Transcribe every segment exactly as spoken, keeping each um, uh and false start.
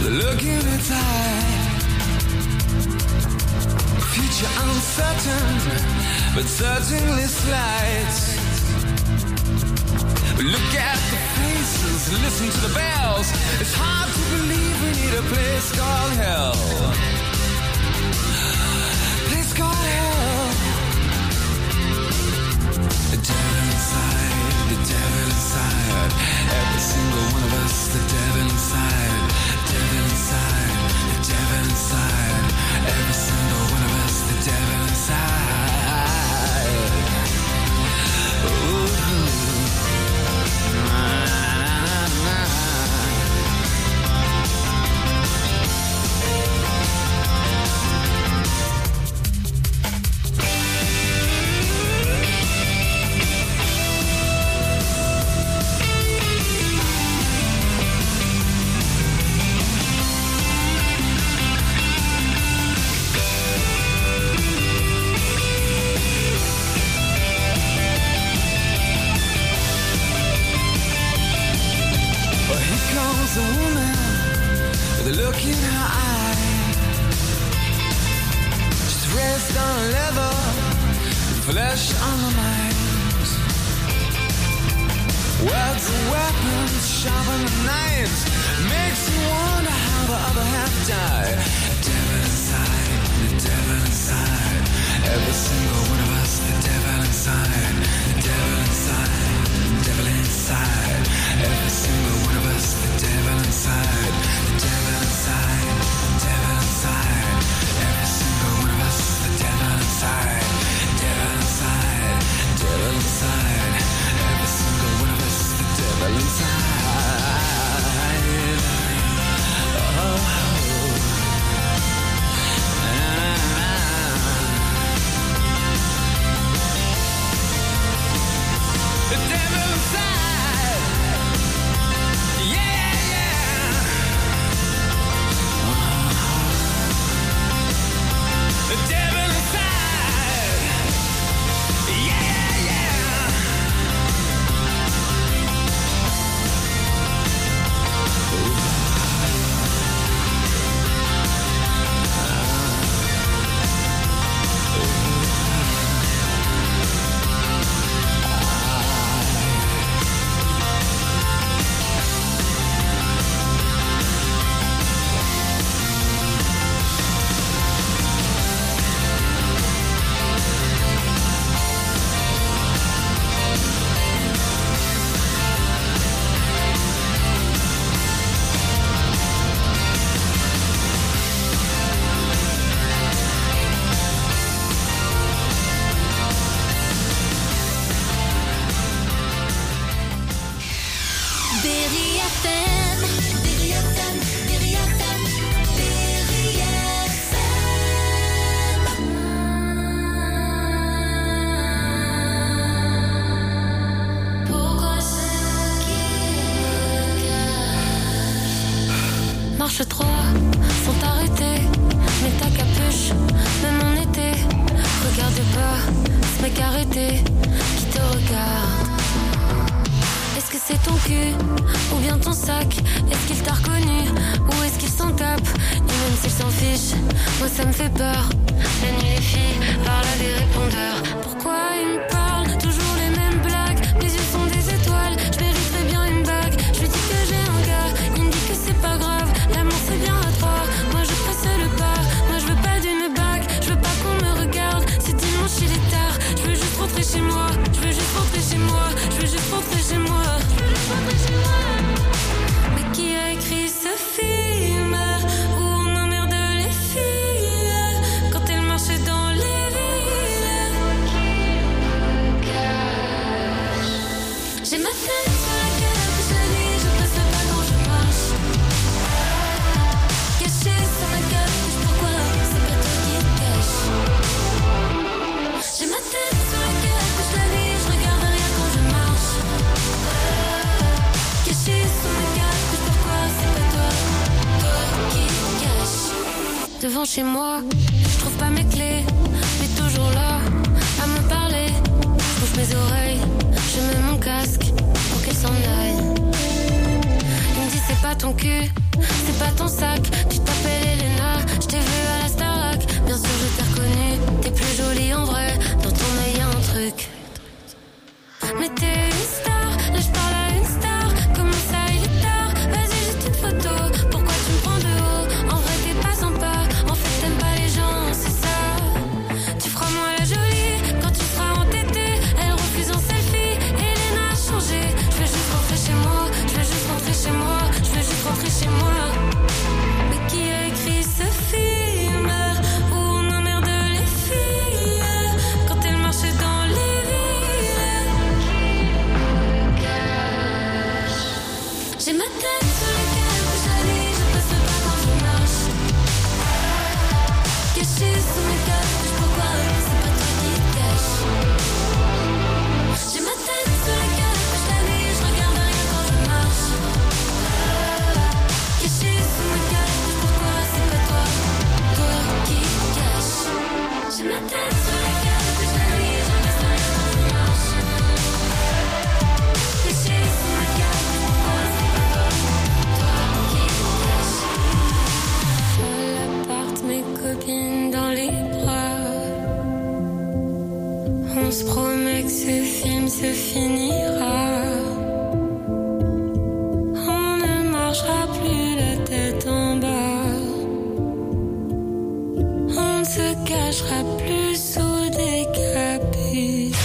the look in its eye. Future uncertain, but certainly slight. Look at the faces, listen to the bells. It's hard to believe we need a place called hell. Place called hell. The devil inside, the devil inside. Every single one of us, the devil inside. Devil inside, the devil inside. Every single one of us, the devil inside. Ooh. A woman with a look in her eye. She's dressed on leather, flesh on her mind. Words and weapons, sharper than knives. Makes you wonder how the other half died. The devil inside, the devil inside. Every single one of us, the devil inside. The devil inside, the devil inside. Every single one of us, the devil inside. The devil inside, the devil inside. Every single one of us, the devil inside. Devil inside, devil inside. Every single one of us, the devil inside. Oh, oh. The devil inside. Yeah, yeah. The devil inside. Yeah, yeah. Marche trois sont arrêtés. Mets ta capuche, même en été. Regarde pas ce mec arrêté qui te regarde. Est-ce que c'est ton cul ou bien ton sac? Est-ce qu'il t'a reconnu ou est-ce qu'il s'en tape? Et même s'il s'en fiche, moi ça me fait peur. La nuit les filles parlent à des répondeurs. Pourquoi ils me parlent toujours les mêmes blagues? Mes yeux sont des étoiles, je mériterais bien une bague. Je lui dis que j'ai un gars, il me dit que c'est pas grave. L'amour c'est bien à trois, moi je presse le pas. Moi je veux pas d'une bague, je veux pas qu'on me regarde. C'est dimanche il est tard, je veux juste rentrer chez moi. Je veux juste rentrer chez moi, je veux juste rentrer chez moi. Je veux juste rentrer chez moi. Mais qui a écrit ce film où on emmerde les filles quand elles marchent dans les villes? J'ai ma tête sur la canapé la nuit, je presse le pas quand je marche. Caché sur ma capuche, pourquoi c'est pas toi qui te cache? J'ai ma tête sur la capuche la nuit, je regarde rien quand je marche. Caché sur ma capuche, pourquoi c'est pas toi, toi qui te cache? Devant chez moi, je trouve pas mes clés, mais toujours là à me parler. Je bouge mes oreilles, je mets mon casque pour qu'elle s'en aille. Il me dit c'est pas ton cul, c'est pas ton sac. se finira. On ne marchera plus la tête en bas. On ne se cachera plus sous des capuces.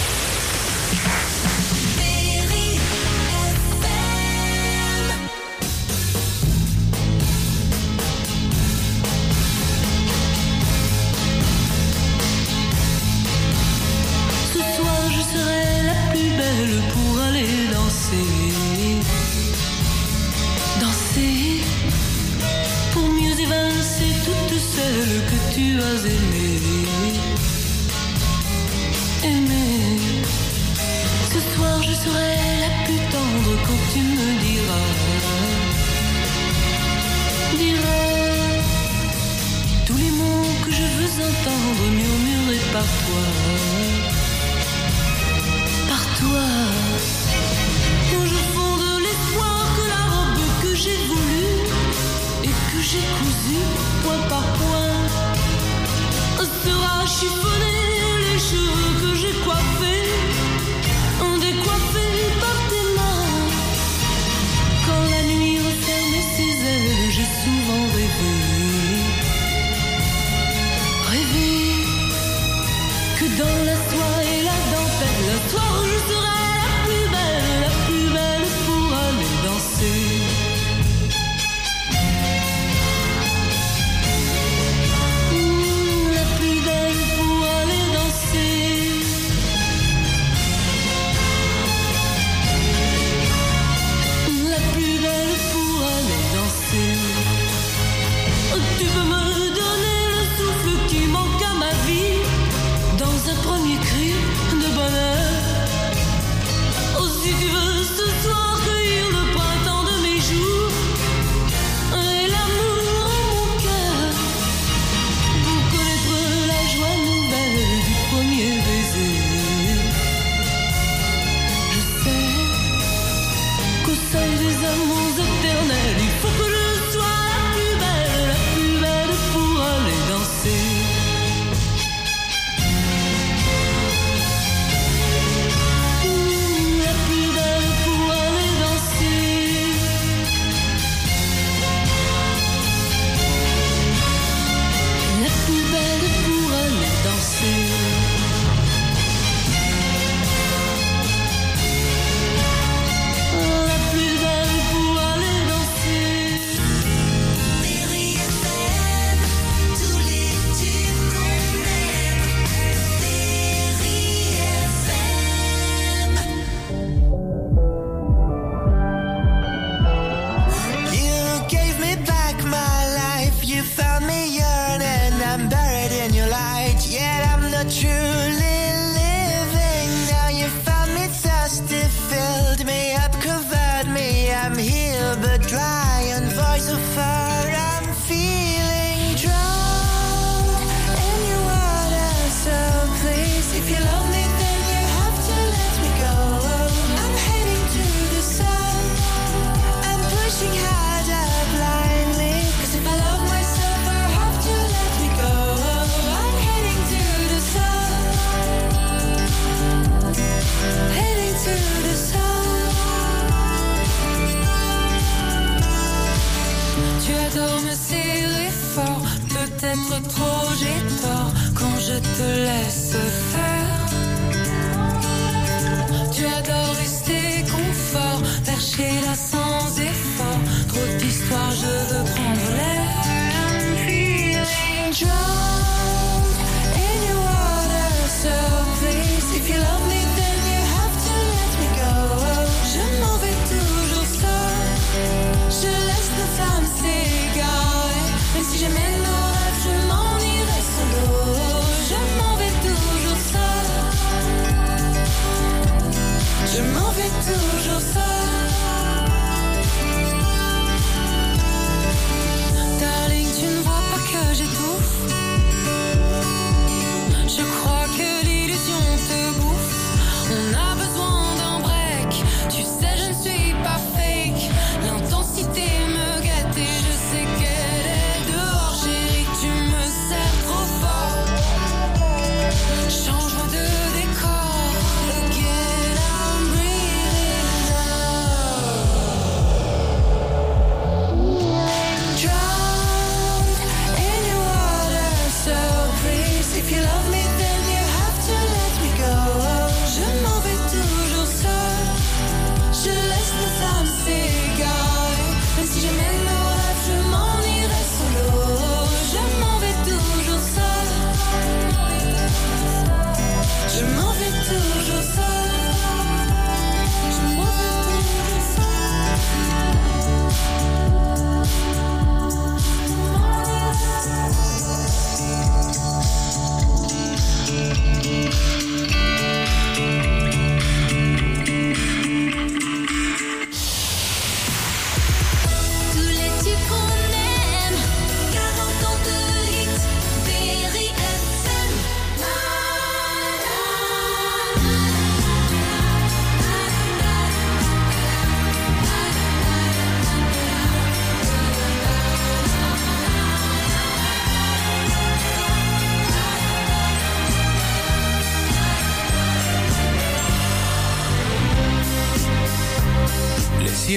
Pour aller danser, danser, pour mieux évincer toutes celles que tu as aimées, aimées. Ce soir je serai la plus tendre quand tu me diras, diras tous les mots que je veux entendre murmurés par toi. Où je fonde l'espoir que la robe que j'ai voulue et que j'ai cousue point par point sera chiffonnée. Les cheveux que j'ai coiffés ont décoiffés par tes mains. Quand la nuit refermait ses ailes, j'ai souvent rêvé, rêvé que dans la soie et la dentelle, la soir je serai la plus belle, la plus belle pour aller danser. Mmh, la plus belle pour aller danser. La plus belle pour aller danser. Tu peux me donner le souffle qui manque à ma vie dans un premier cri de bonheur. Oh, si tu veux ce soir cueillir le printemps de mes jours et l'amour en mon cœur, pour connaître la joie nouvelle du premier baiser. Je sais qu'au sein des amours éternels, il faut que je sois la plus belle, la plus belle pour aller danser. Peut-être trop j'ai tort quand je te laisse faire. Tu adores rester confort, percher là sans effort. Trop d'histoires, je veux prendre l'air. I'm feeling drowned in your water, so please, if you love me then you have to let me go. Je m'en vais toujours seul, je laisse nos flammes s'égarer. Même si j'aimais nos rêves, je m'en irai solo. Je m'en vais toujours seul, je m'en vais toujours seul.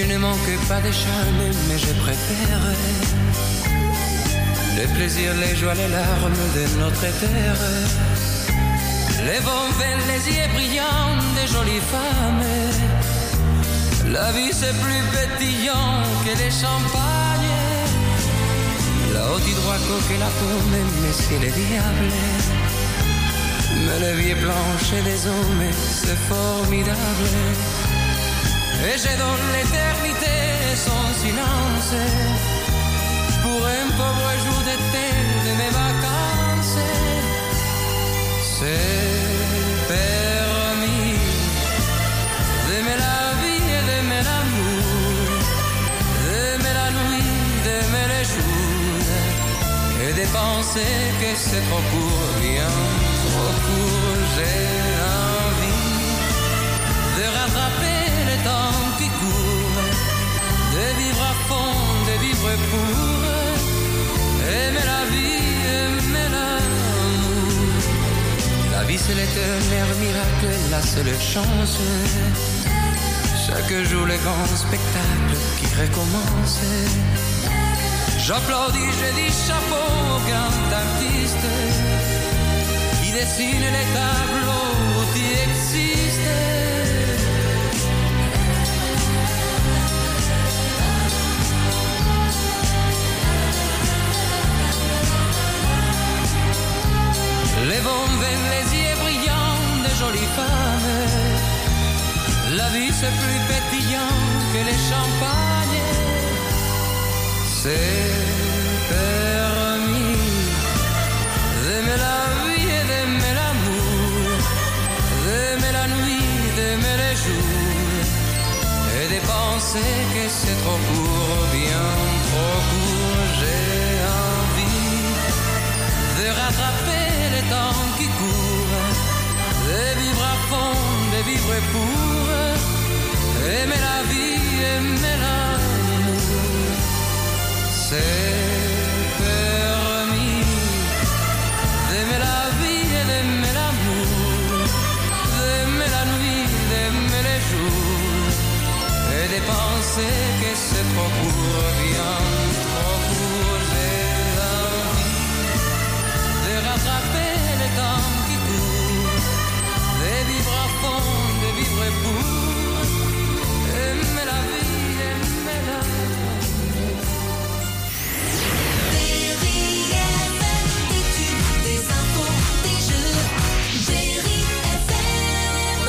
Il ne manque pas de charme, mais je préfère les plaisirs, les joies, les larmes de notre terre. Les vents verts, les yeux brillants des jolies femmes. La vie c'est plus pétillant que les champagnes. Là-haut du droit coque la pomme, mais c'est le diable. Mais la vie est blanche et des hommes, c'est formidable. Et je donne l'éternité son silence pour un pauvre jour d'été de mes vacances. C'est permis d'aimer la vie et d'aimer l'amour, d'aimer la nuit, d'aimer les jours, et de penser que c'est trop court, bien trop court. J'ai envie de rattraper le temps qui court, de vivre à fond, de vivre pour aimer la vie, aimer l'amour. La vie c'est l'éternel miracle, la seule chance. Chaque jour le grand spectacle qui recommence. J'applaudis, je dis chapeau au grand artiste qui dessine les tableaux qui existent. Les bombes, les yeux brillants de jolies femmes. La vie c'est plus pétillant que les champagnes. C'est permis d'aimer la vie et d'aimer l'amour, d'aimer la nuit, d'aimer les jours, et de penser que c'est trop court, bien trop court. J'ai envie de rattraper le temps qui court, de vivre à fond, de vivre pour aimer la vie, aimer l'amour. C'est permis d'aimer la vie et d'aimer l'amour, d'aimer la nuit, d'aimer les jours, et de penser que c'est trop court, bien trop court. J'ai envie de rattraper le temps qui court, de vivre à fond, de vivre pour aimer la vie, aimer l'amour. Des infos, des jeux, Berry F M.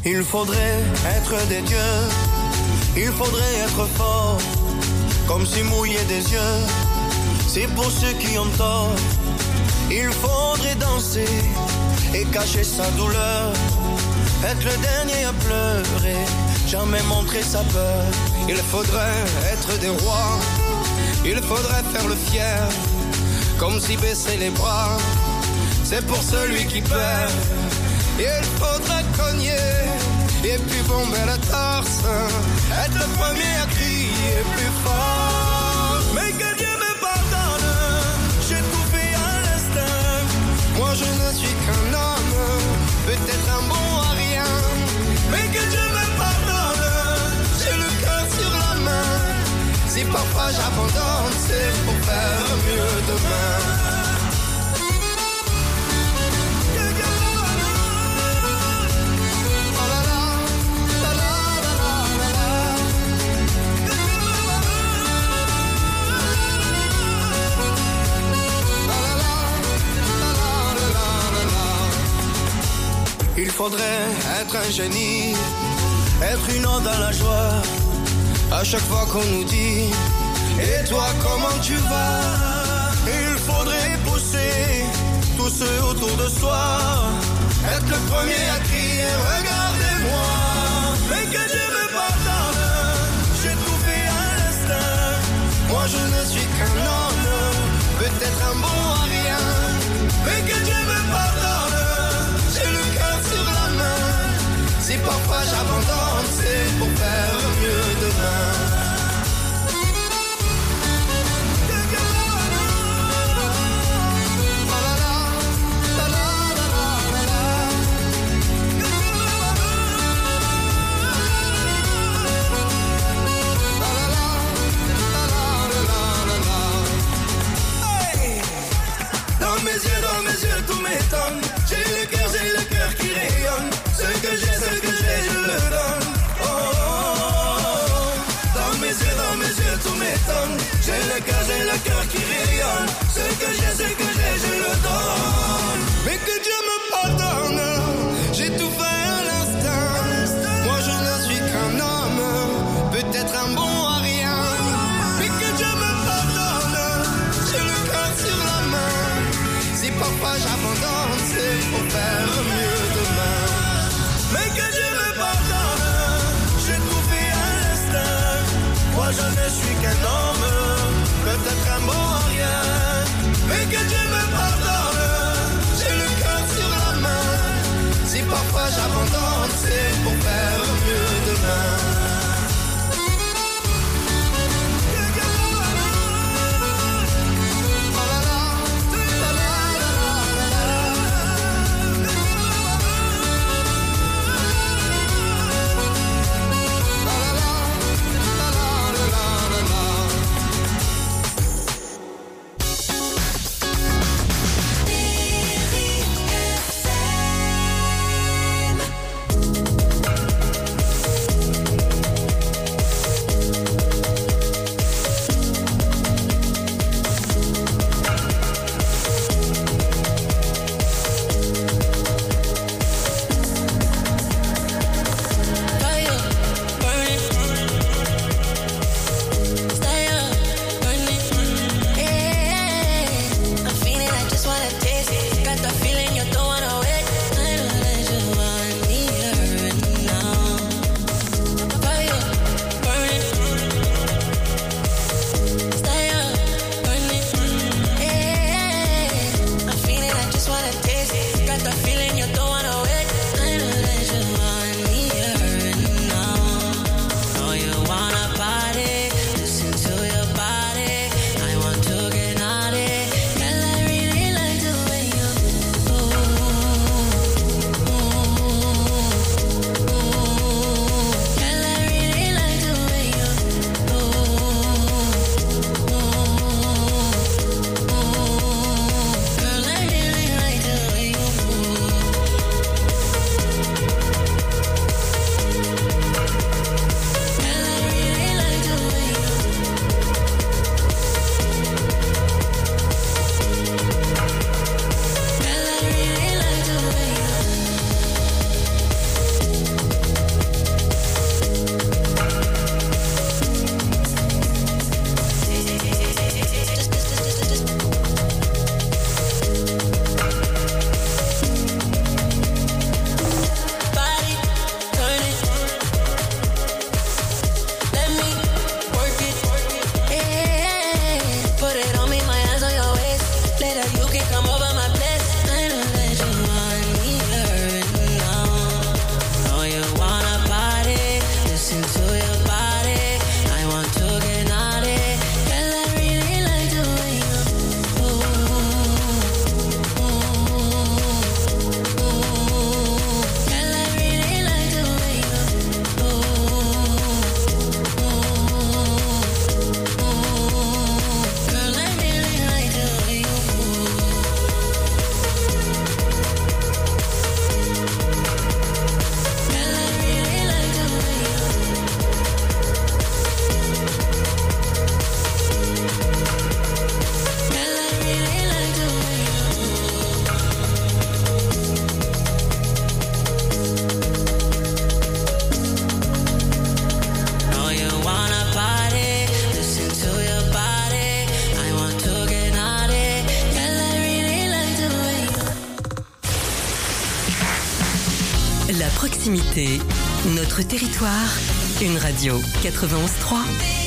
Il faudrait être des dieux, il faudrait être fort, comme si mouiller des yeux, c'est pour ceux qui ont tort. Il faudrait danser et cacher sa douleur, être le dernier à pleurer, jamais montrer sa peur. Il faudrait être des rois, il faudrait faire le fier, comme si baisser les bras, c'est pour celui qui perd. Il faudrait cogner et puis bomber la torse, être le premier à crier plus fort. Mais que Dieu me pardonne, j'ai tout fait à l'instinct. Moi je ne suis qu'un homme, peut-être un bon à rien. Mais que Dieu me pardonne, j'ai le cœur sur la main. Si parfois j'abandonne, c'est pour faire mieux demain. Il faudrait être un génie, être une onde dans la joie, à chaque fois qu'on nous dit « Et toi, comment tu vas ?» Il faudrait pousser tous ceux autour de soi, être le premier à crier « Regardez-moi !» Mais que Dieu me pardonne, j'ai tout fait à l'instinct. Moi je ne suis qu'un homme, peut-être un bon à rien. Mais que Dieu me pardonne, j'ai le cœur sur la main. Si parfois j'abandonne, c'est pour faire mieux demain. Dans mes yeux, dans mes yeux, tout m'étonne. J'ai le cœur, j'ai le cœur qui rayonne. Ce que j'ai, ce que j'ai, je le donne. Oh, oh, oh. Dans mes yeux, dans mes yeux, tout m'étonne. J'ai le cœur, j'ai le cœur qui rayonne. Ce que j'ai, ce que j'ai, je le donne. Mais que Dieu me pardonne, j'ai tout fait à l'instinct. Moi je ne suis qu'un homme, peut-être un bon à rien. Mais que Dieu me pardonne, j'ai le cœur sur la main. Si parfois j'abandonne, c'est pour faire mieux demain. Mais que Dieu me pardonne, j'ai tout fait à l'instinct. Moi je ne suis qu'un homme, peut-être un bon à rien. Mais que Dieu me pardonne, proximité, notre territoire, une radio quatre-vingt-onze trois.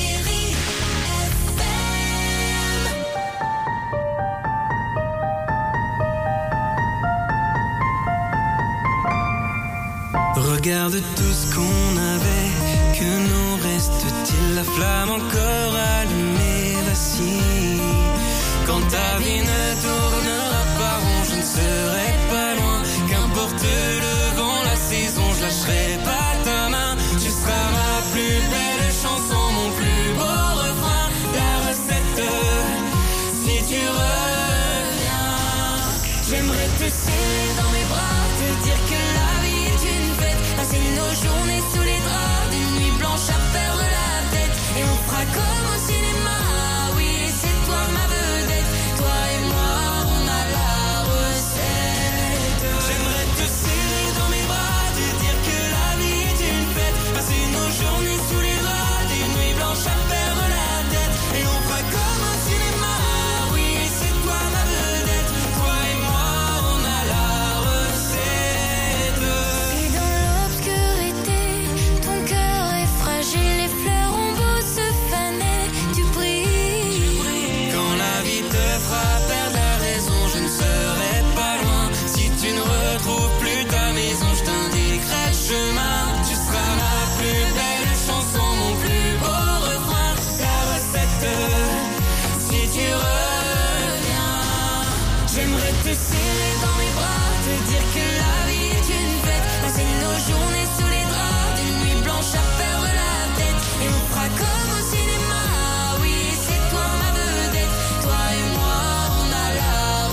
Regarde tout ce qu'on avait, que nous reste-t-il? La flamme encore allumée, vacille. Quand ta vie ne tournera pas rond, je ne serai pas loin. Qu'importe le vent, la saison, je lâcherai pas ta main. Tu seras ma plus belle chanson, mon plus beau refrain. La recette, si tu reviens, j'aimerais te serrer dans mes bras, te dire que la vie est une fête. Passer nos journées sous les draps, des nuits blanches à perdre la tête. Et on fera comme au cinéma, oui, c'est toi ma vedette. Toi et moi, on a la recette. J'aimerais te serrer dans mes bras, te dire que la vie est une fête. Passer nos journées sous les draps, des nuits blanches à perdre la tête. Et on fera comme au cinéma, oui, c'est toi ma vedette. Toi et moi, on a la recette. Et dans l'obscurité, ton cœur est fragile, les fleurs ont beau se faner, tu brilles. Quand la vie te fera perdre la raison, je ne serai pas loin. Si tu ne retrouves plus ta maison, je t'indiquerai le chemin. Tu seras ma plus belle chanson, mon plus beau refrain. La recette, si tu reviens, j'aimerais te serrer dans mes bras, te dire que la vie est une fête. Passer nos journées sous les draps, des nuits blanches à perdre la tête. Et on fera comme au cinéma, oui, c'est toi ma vedette. Toi et moi, on a la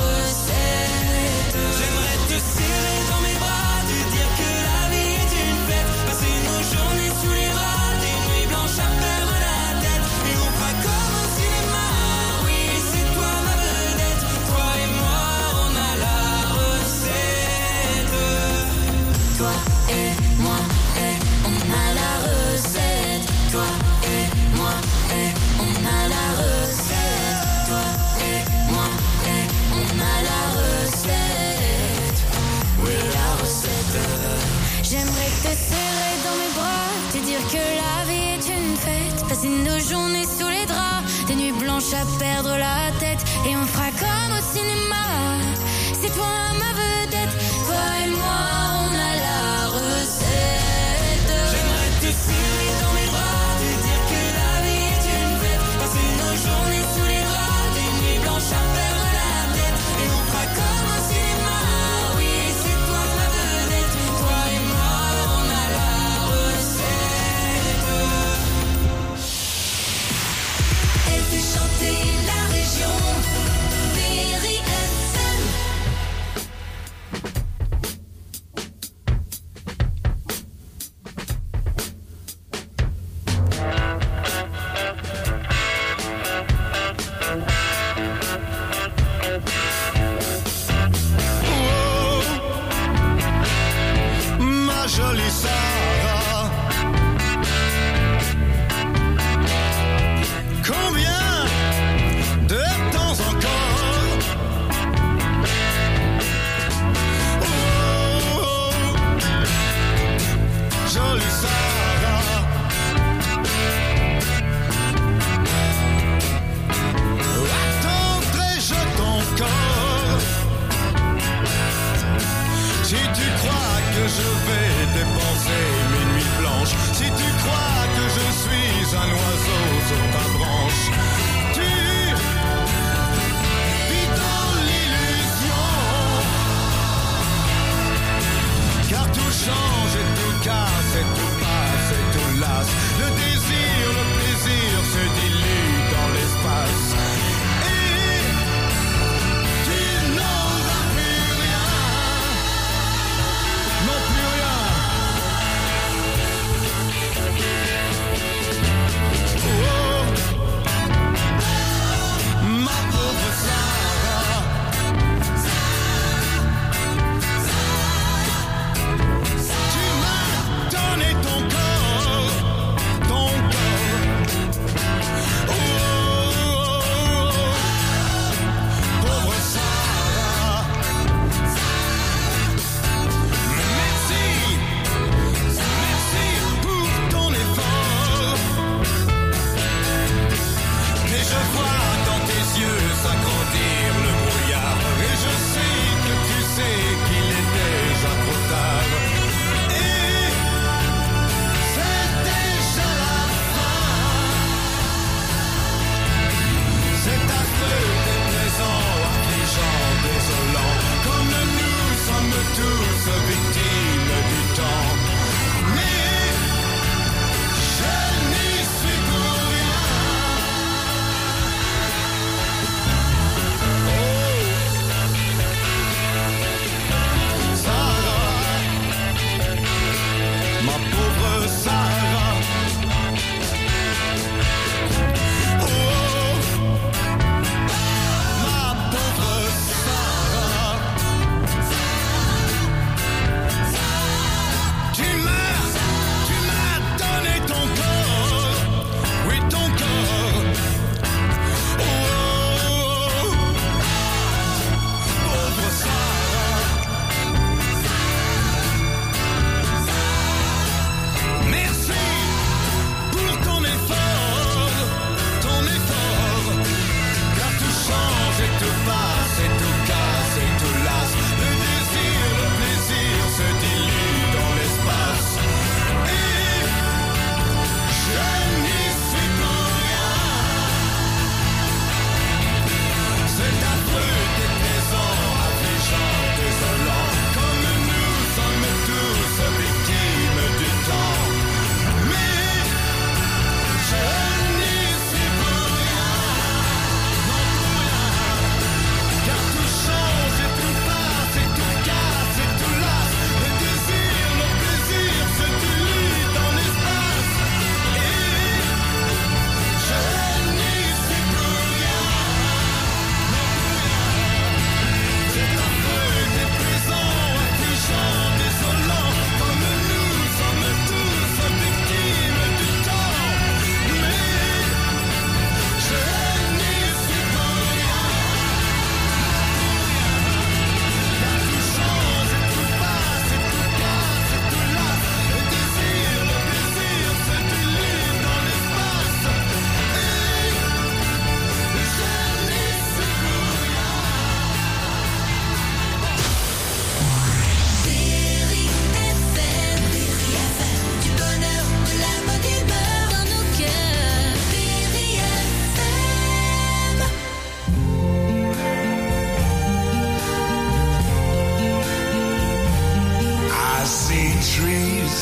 recette. J'aimerais te serrer dans mes bras, te dire que la vie est une fête. Passer nos journées sous les draps, des nuits blanches à perdre la tête. Et on fera comme au cinéma, oui, c'est toi ma vedette. Toi et moi, on a la recette. Toi et moi, et on a la recette. Toi et moi, et on a la recette. Toi et moi, et on a la recette. Oui, la recette. J'aimerais te serrer dans mes bras, te dire que la vie est une fête. Passer nos journées sous les draps, des nuits blanches à perdre la tête. Et on fera comme au cinéma, c'est toi ma vedette. Toi et moi, on a la recette. J'aimerais te serrer dans mes bras, te dire que la vie est une fête. Passer nos journées sous les draps, des nuits blanches à perdre la tête. Et on fera comme au cinéma, oui, c'est toi ma vedette. Toi et moi, on a la recette. Elle fait chanter la région. Berry F M.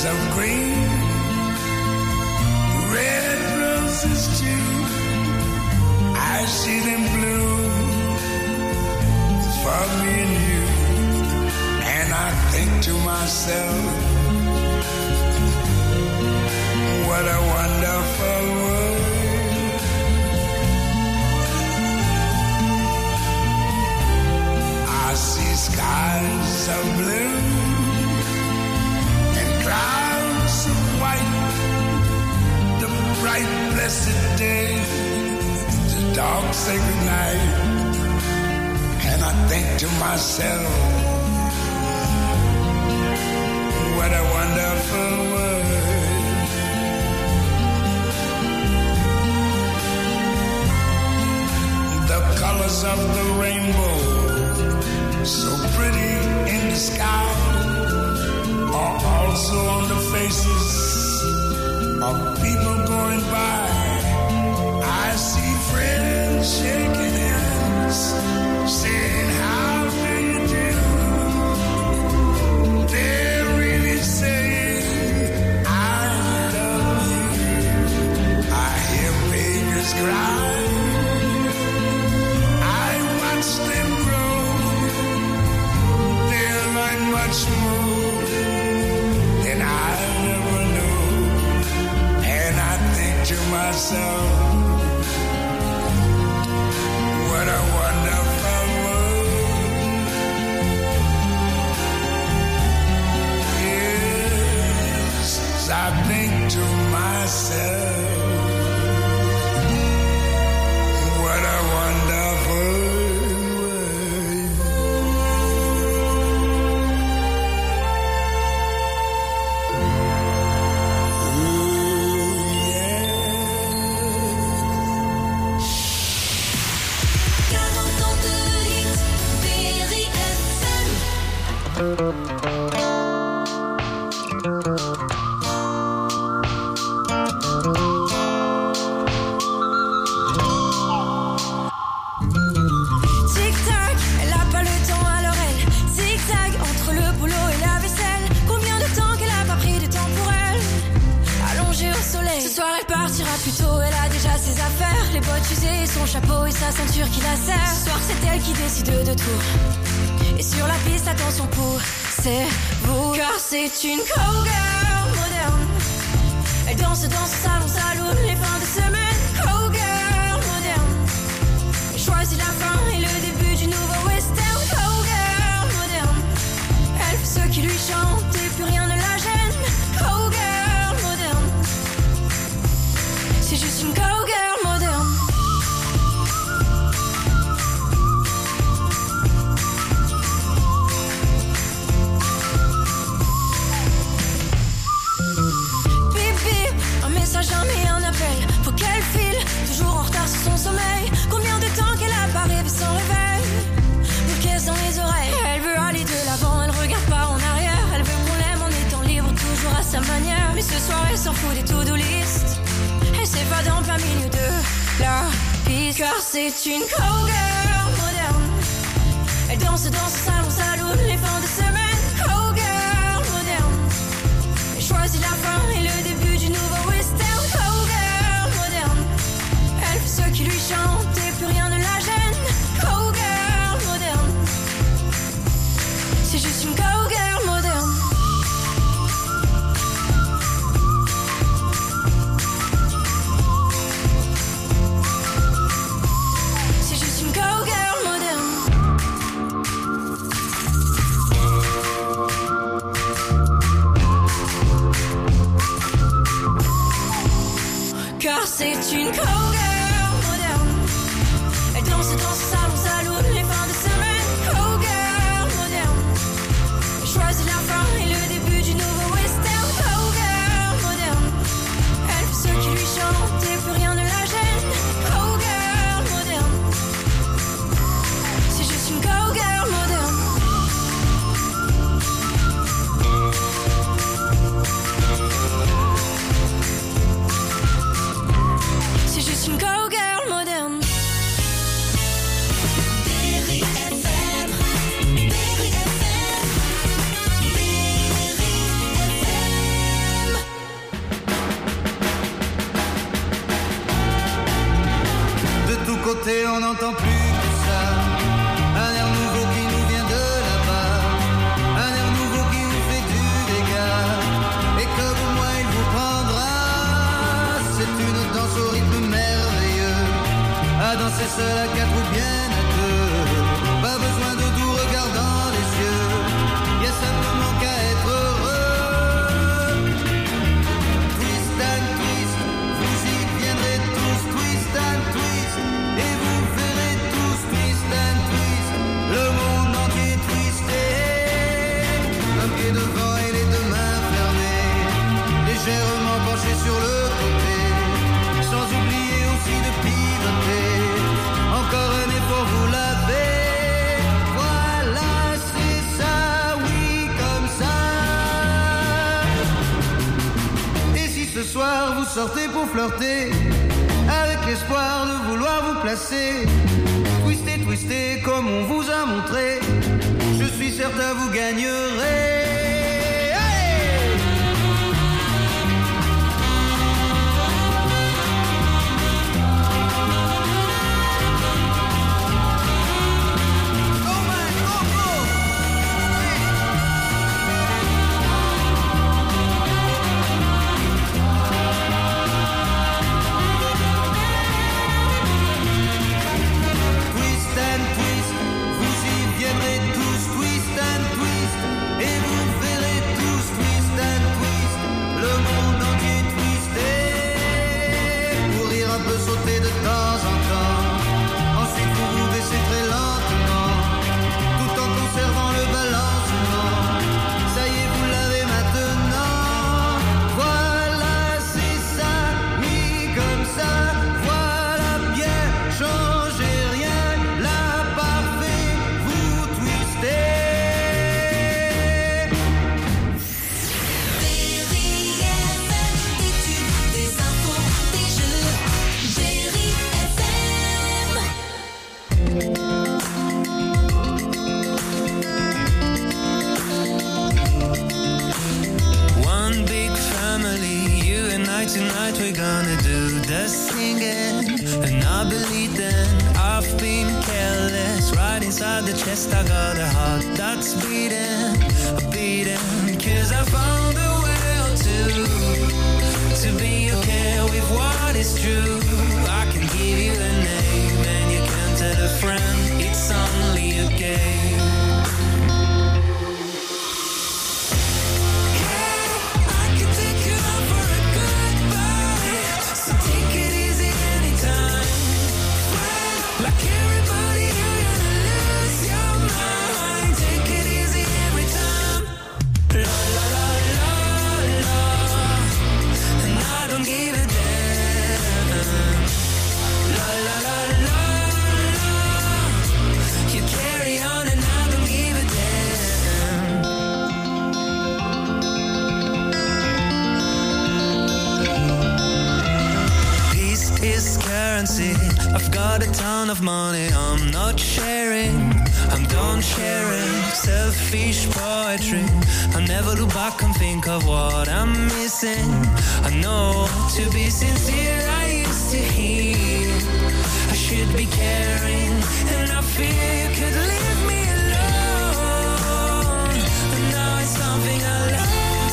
skies of green, red roses too. I see them bloom for me and you, and I think to myself, what a wonderful world. I see skies of blue and clouds of white, the bright blessed day, the dark sacred night, and I think to myself, what a wonderful world. The colors of the rainbow, so pretty in the sky, are also on the faces of people going by. I see friends shaking hands, saying, how do you do? They're really saying, I love you. I hear babies cry, I watch them grow. They'll learn much more than I ever knew. And I think to myself, what a wonderful world. Yes, I think to myself, what a wonderful world. Ooh, yeah. quarante ans de hits, Berry F M. Tic-tac, elle a pas le temps alors elle zigzag entre le boulot et la vaisselle. Combien de temps qu'elle a pas pris de temps pour elle, allongée au soleil. Ce soir elle partira plus tôt, elle a déjà ses affaires, les bottes usées, son chapeau et sa ceinture qui la serre. Ce soir c'est elle qui décide de tout, et sur la piste attention pour c'est vous, car c'est une cowgirl moderne. Elle danse dans son salon saloon les fins de semaine. Cowgirl moderne, elle choisit la fin et le début du nouveau western. Cowgirl moderne, elle fait ce qui lui chante et plus rien ne la gêne. Cowgirl moderne, c'est juste une cowgirl moderne. Bip bip, un message, jamais un appel. Faut qu'elle file, toujours en retard sur son sommeil. Combien de temps qu'elle a pas rêvé sans réveil, le caisse dans les oreilles. Elle veut aller de l'avant, elle regarde pas en arrière. Elle veut qu'on l'aime en étant libre, toujours à sa manière. Mais ce soir elle s'en fout des to-do list. Elle s'évade en plein milieu de la piste, car c'est une cowgirl moderne. Elle danse dans son salon saloon les fins de semaine. Cowgirl moderne, elle choisit la fin et le début du nouveau western. Cowgirl moderne, elle fait ce qui lui chante et plus rien ne la gêne. Cowgirl moderne, c'est juste une cowgirl moderne. C'est juste une cowgirl moderne. Car c'est une cowgirl moderne. Elle danse dans son salon saloon les fins de semaine. Cowgirl moderne, elle choisit la fin et le début du nouveau western. Cowgirl moderne, elle fait ce qui lui chante et plus rien ne la gêne. Cowgirl moderne, c'est juste une cowgirl moderne. C'est juste une entend plus que ça. Un air nouveau qui nous vient de là-bas. Un air nouveau qui vous fait du dégât. Et comme moi il vous prendra. C'est une danse au rythme merveilleux. À danser seul, à quatre ou bien à deux. Pas besoin de doux regards dans les yeux. Y a simplement qu'à être heureux. Twist and twist, vous y viendrez tous. Twist and twist, et vous verrez tous. Twist and twist, le monde entier twisté. Un pied devant et les deux mains fermées. Légèrement penché sur le côté. Sans oublier aussi de pivoter. Encore un effort, vous l'avez. Voilà, c'est ça, oui, comme ça. Et si ce soir vous sortez pour flirter, avec l'espoir de vouloir vous placer, twistez, twistez comme on vous a montré, je suis certain vous gagnerez. Sauter de temps en temps. Ensuite vous vous baissez très lentement, tout en conservant le balancement. Ça y est, vous l'avez maintenant. Voilà, c'est ça, oui, comme ça. Voilà bien, changez rien. Là, parfait, vous twistez. One big family, you and I tonight, we're gonna do the singing. And I believe then I've been careless. Right inside the chest I got a heart that's beating, beating. Cause I found a way to, to be okay with what is true. I can give you a name and you can tell a friend it's only a game. I've got a ton of money, I'm not sharing, I'm done sharing. Selfish poetry, I never look back and think of what I'm missing. I know, to be sincere, I used to hear I should be caring, and I fear you could leave me alone. And now it's something I love.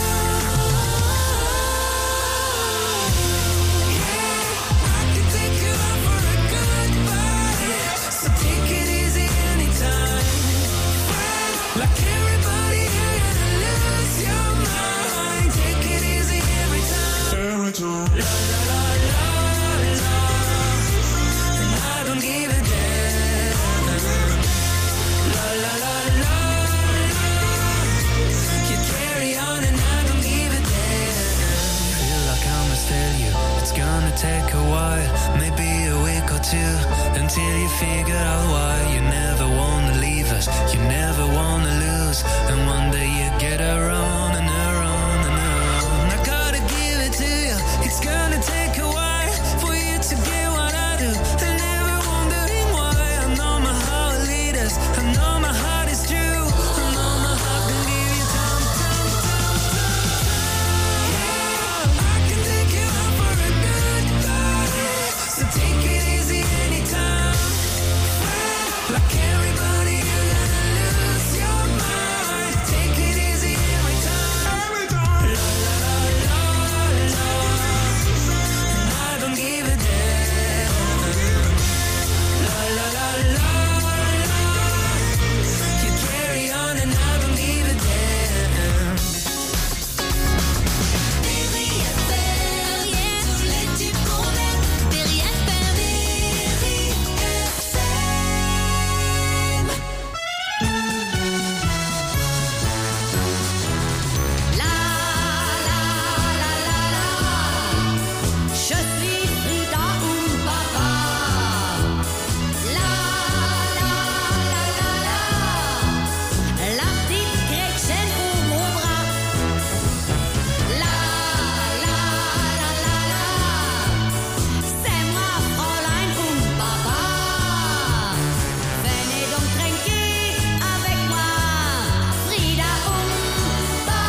Take a while, maybe a week or two, until you figure out why you never wanna leave us, you never wanna lose, and one day you get around and around and around. I gotta give it to you, it's gonna take a while for you to get what I do, and never wondering why. I know my heart leads us, I know my heart is true, I know my heart can give you time, time, time, time, time. Yeah, I can take you out for a good. So take it easy anytime. Like everybody, you're gonna lose your mind. Take it easy every time. Every time. La la la la la. And I don't give a damn. La la la la la. You carry on and I don't give a damn. Berry F M, tous les tubes qu'on aime. Berry F M, Berry F M. La la la la la. Je suis Frida Umpapa. La la la la la. La petite chrétienne au gros bras. La la la la la. C'est moi Fräulein Umpapa. Venez donc trinquer avec moi. Frida Umpapa.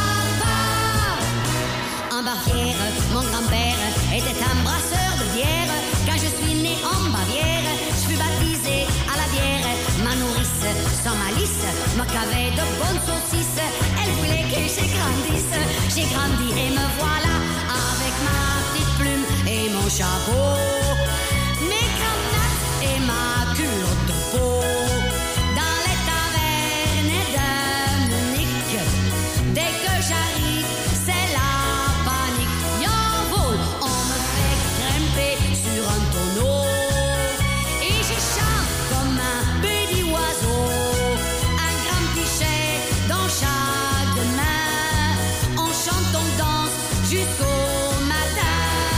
En Bavière, mon grand-père était un brasseur de bière. Quand je suis née en Bavière, je fus baptisée à la bière. Ma nourrice, sans malice, me cavait de bonnes saucisses. Elle voulait que j'ai grandisse. J'ai grandi et me voilà avec ma petite plume et mon chapeau, mes cravates et ma cure de peau. Dans les tavernes de Munich, dès que j'arrive, c'est la panique. Jawohl, on me fait grimper sur un tonneau et je chante comme un petit oiseau. Un grand pichet dans chaque main. On chante, on danse jusqu'au matin.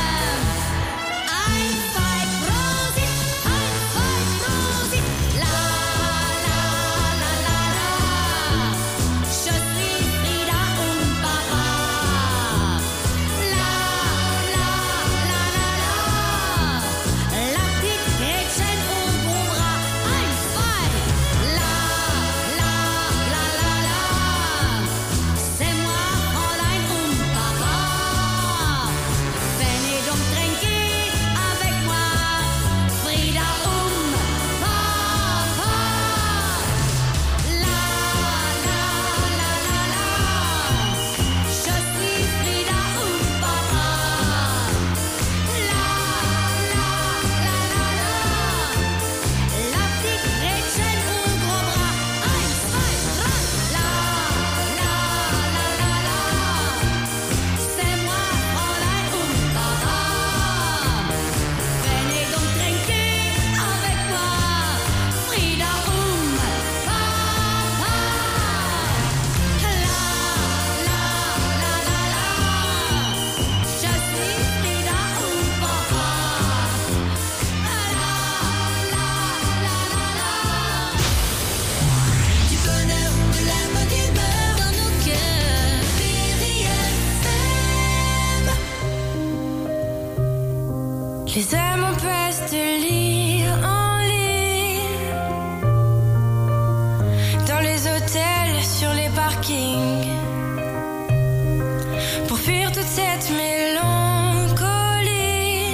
Ein, zwei, Prosit, ein, zwei, Prosit. La la la la la. Je suis Frida Umpapa. La la la la la. La petite chrétienne au gros bras. Ein, zwei. La la la la la. C'est moi Fräulein Umpapa. Venez donc trinquer avec moi. Frida Umpapa. La la la la la. Je suis Frida Umpapa. La la la la la. La petite chrétienne au gros bras. Ein, zwei, drei. La la la la la. C'est moi Fräulein Umpapa. Venez donc trinquer avec moi. Frida Umpapa. La la la la la. Je suis Frida Umpapa. La la la la la. Du bonheur, de la bonne humeur dans nos cœurs. Berry F M. Les hommes en poste lire en ligne. Dans les hôtels, sur les parkings. Pour fuir toute cette mélancolie.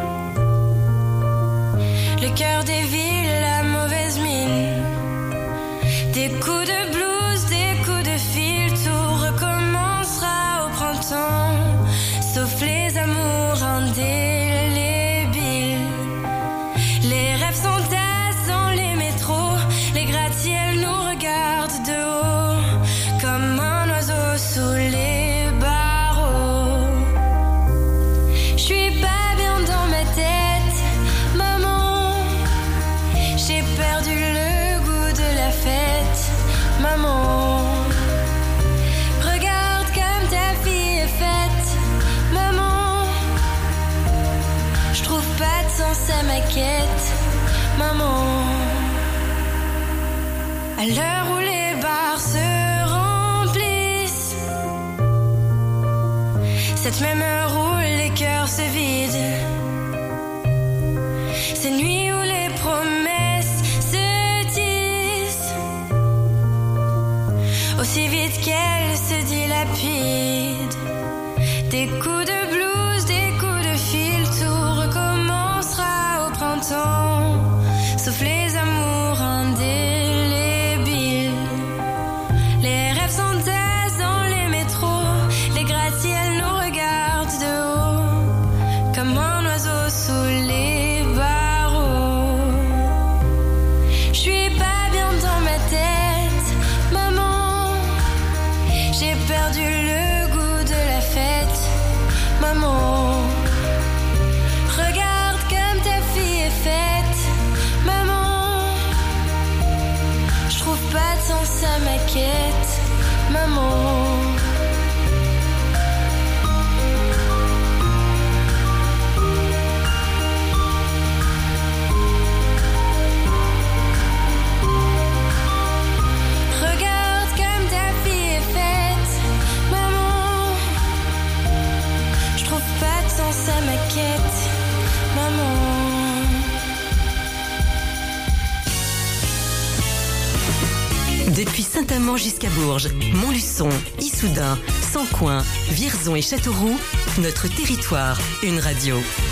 Le cœur des villes, la mauvaise mine. Des coups de blues, des coups de fil. Tout recommencera au printemps. Sauf les amours indélébiles. Les rêves s'entassent dans les métros. Les gratte-ciels nous regardent de haut. Comme un oiseau sous les barreaux. Je suis pas bien dans ma tête, maman. J'ai perdu le goût de la fête, maman. Regarde comme ta fille est faite, maman. Je trouve pas de sens à ma quête, maman. À l'heure où les bars se remplissent, cette même heure où les cœurs se vident, ces nuits où les promesses se tissent, aussi vite qu'elles se dilapident. Des coups de blues, des coups de fil, tout recommencera au printemps, sauf les amours ça m'inquiète, maman. Regarde comme ta fille est faite, maman. Je trouve pas de sens, ça m'inquiète, maman. Depuis Saint-Amand jusqu'à Bourges, Montluçon, Issoudun, Sancoin, Vierzon et Châteauroux, notre territoire, une radio.